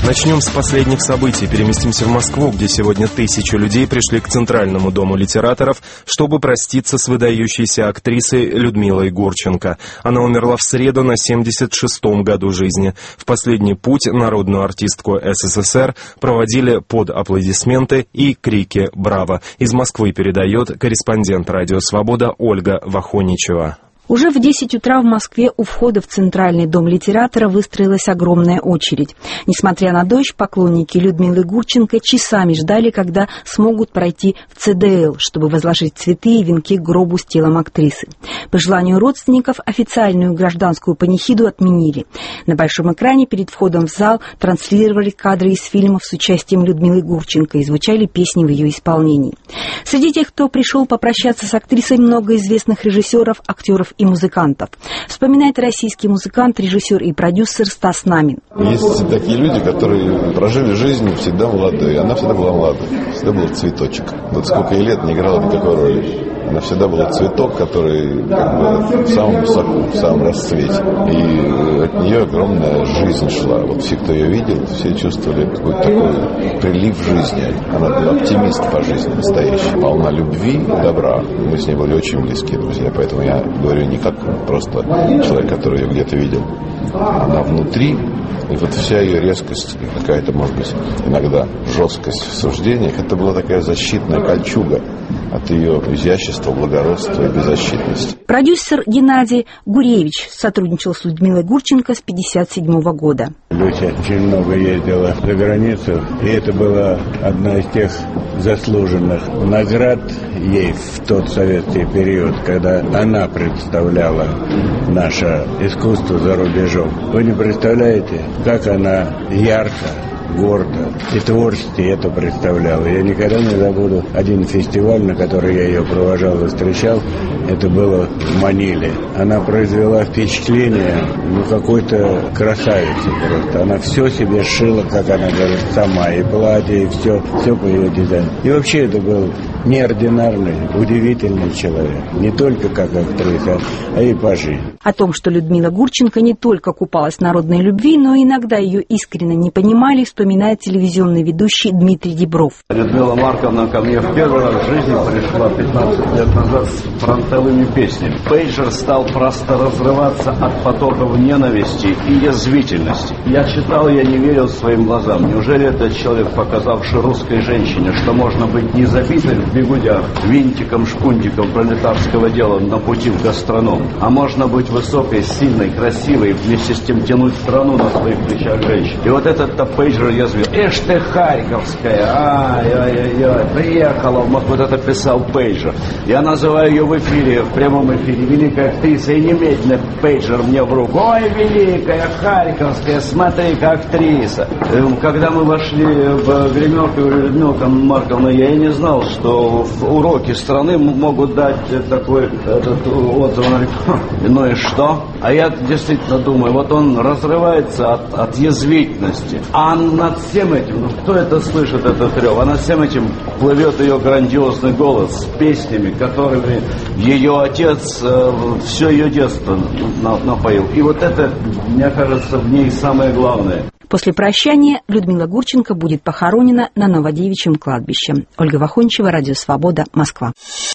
Начнем с последних событий. Переместимся в Москву, где сегодня тысячи людей пришли к Центральному дому литераторов, чтобы проститься с выдающейся актрисой Людмилой Гурченко. Она умерла в среду на 76-м году жизни. В последний путь народную артистку СССР проводили под аплодисменты и крики «Браво!». Из Москвы передает корреспондент «Радио Свобода» Ольга Вахоничева. Уже в 10 утра в Москве у входа в Центральный дом литератора выстроилась огромная очередь. Несмотря на дождь, поклонники Людмилы Гурченко часами ждали, когда смогут пройти в ЦДЛ, чтобы возложить цветы и венки к гробу с телом актрисы. По желанию родственников официальную гражданскую панихиду отменили. На большом экране перед входом в зал транслировали кадры из фильмов с участием Людмилы Гурченко и звучали песни в ее исполнении. Среди тех, кто пришел попрощаться с актрисой, много известных режиссеров, актеров и музыкантов. Вспоминает российский музыкант, режиссер и продюсер Стас Намин. Есть такие люди, которые прожили жизнь всегда молодой. Она всегда была молодой. Всегда был цветочек. Вот сколько ей лет, не играла никакой роли. Она всегда была цветок, который в самом соку, в самом расцвете. И от нее огромная жизнь шла. Вот все, кто ее видел, все чувствовали какой-то такой прилив жизни. Она была оптимист по жизни настоящая. Полна любви и добра. Мы с ней были очень близкие друзья. Поэтому я говорю не как просто человек, который ее где-то видел. Она внутри. И вот вся ее резкость, какая-то, может быть, иногда жесткость в суждениях, это была такая защитная кольчуга от ее изящества, благородства и беззащитности. Продюсер Геннадий Гуревич сотрудничал с Людмилой Гурченко с 1957 года. Люся очень много ездила за границу, и это была одна из тех заслуженных наград ей в тот советский период, когда она представляла наше искусство за рубежом. Вы не представляете, как она ярко, гордо и творчески это представляла. Я никогда не забуду один фестиваль, на который я ее провожал и встречал. Это было в Маниле. Она произвела впечатление, какой-то красавицы просто. Она все себе шила, как она говорит, сама. И платье, и все по ее дизайну. И вообще это был неординарный, удивительный человек. Не только как актриса, а и по жизни. О том, что Людмила Гурченко не только купалась в народной любви, но иногда ее искренне не понимали, вспоминает телевизионный ведущий Дмитрий Дибров. Людмила Марковна ко мне в первый раз в жизни пришла 15 лет назад с фронтовыми песнями. Пейджер стал просто разрываться от потоков ненависти и язвительности. Я читал, я не верил своим глазам. Неужели этот человек, показавший русской женщине, что можно быть не забитой в бегудях, винтиком-шпунтиком пролетарского дела на пути в гастроном, а можно быть высокой, сильной, красивой, вместе с тем тянуть страну на своих плечах женщин. И вот этот-то Пейджер язвил. Эш ты, Харьковская, ай-яй-яй, приехала в Москву, вот это писал Пейджер. Я называю ее в эфире, в прямом эфире, великая актриса, и немедленно Пейджер мне в руку. Ой, великая Харьковская, смотри-ка, актриса. Когда мы вошли в гримерку, Людмила Марковна, я и не знал, что в уроке страны могут дать такой отзыв. Ну и что? А я действительно думаю, вот он разрывается от язвительности. А над всем этим, кто это слышит, этот рев? А над всем этим плывет ее грандиозный голос с песнями, которыми ее отец все ее детство напоил. И вот это, мне кажется, в ней самое главное. После прощания Людмила Гурченко будет похоронена на Новодевичьем кладбище. Ольга Вахоничева, Радио Свобода, Москва.